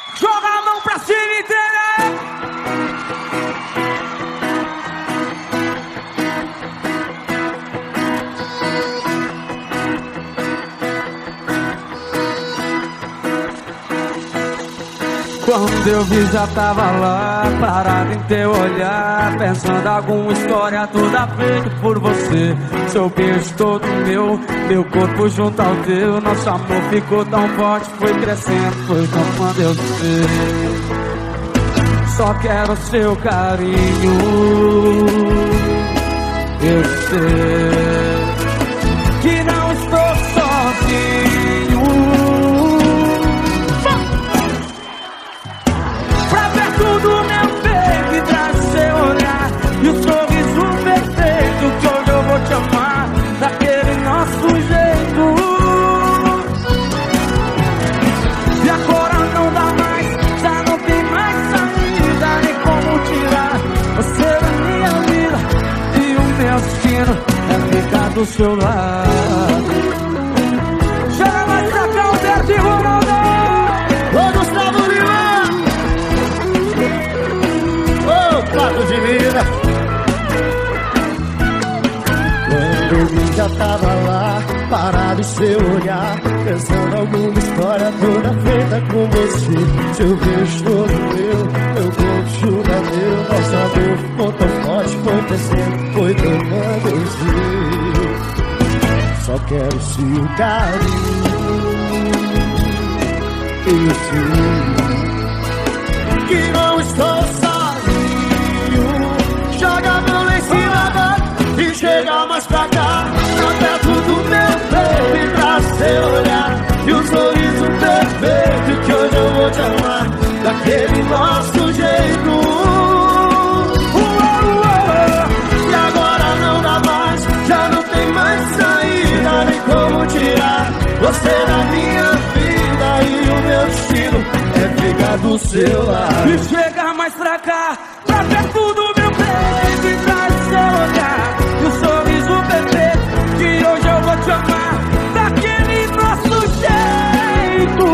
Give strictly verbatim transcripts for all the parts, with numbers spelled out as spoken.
Joga a mão pra cima inteira. Quando eu vi já tava lá, parado em teu olhar, pensando alguma história toda feita por você. Seu beijo todo meu, meu corpo junto ao teu. Nosso amor ficou tão forte, foi crescendo, foi tomando eu sei. Só quero seu carinho, eu sei que não estou sozinho. Pra perto do meu peito e traz seu olhar e o sorriso perfeito que hoje eu vou te amar daquele nosso jeito. E agora não dá mais, já não tem mais saída nem como tirar você da minha vida. E o meu destino é ficar do seu lado. Chega mais pra cá, Alberto e Ronaldo. Ô Gustavo Lima, ô Pato de Minas. Quando eu vi já tava lá, parado em seu olhar, pensando alguma história toda feita com você. Seu beijo todo meu, meu corpo junto ao teu. Nosso amor ficou tão forte, foi crescendo, foi tomando eu sei. Só quero seu carinho, eu sei que não estou sozinho. Joga a mão lá em cima agora e chega mais pra cá, pra perto do meu peito e pra seu olhar e o sorriso perfeito que hoje eu vou te amar daquele nosso jeito. Uou, uou. E agora não dá mais, já não tem mais saída nem como tirar você da minha vida. E o meu destino é ficar do seu lado E chega mais pra cá, pra perto do meu peito e traz seu olhar e o sorriso perfeito que hoje eu vou te amar daquele nosso jeito.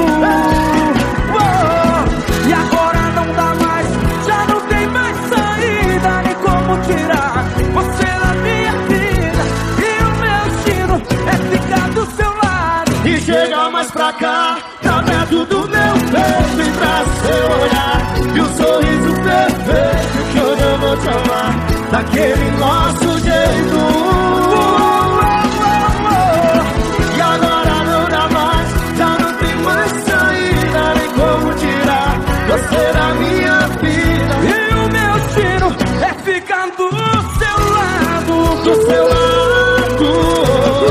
Oh, e agora não dá mais, já não tem mais saída nem como tirar você da minha vida. E o meu destino é ficar do seu lado. E chega mais pra cá, pra perto do meu peito e traz seu olhar e o sorriso perfeito que hoje eu vou te amar daquele nosso jeito. E agora não dá mais, já não tem mais saída nem como tirar você da minha vida. E o meu destino é ficar do seu lado, Do seu lado,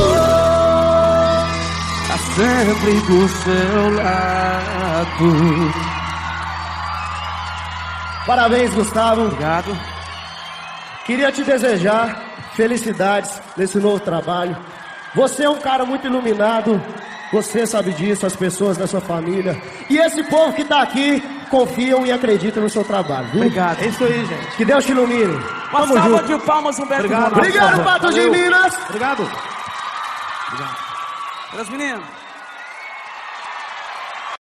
tá sempre do seu lado. parabéns, Gustavo. Obrigado. Queria te desejar felicidades nesse novo trabalho. Você é um cara muito iluminado, você sabe disso, as pessoas da sua família. E esse povo que tá aqui confiam e acreditam no seu trabalho, viu? Obrigado. É isso aí, gente. Que Deus te ilumine. Uma Tamo salva junto. de palmas, Humberto. Obrigado. Ronaldo. Obrigado, Pato de Valeu. Minas. Obrigado. Pelas meninas.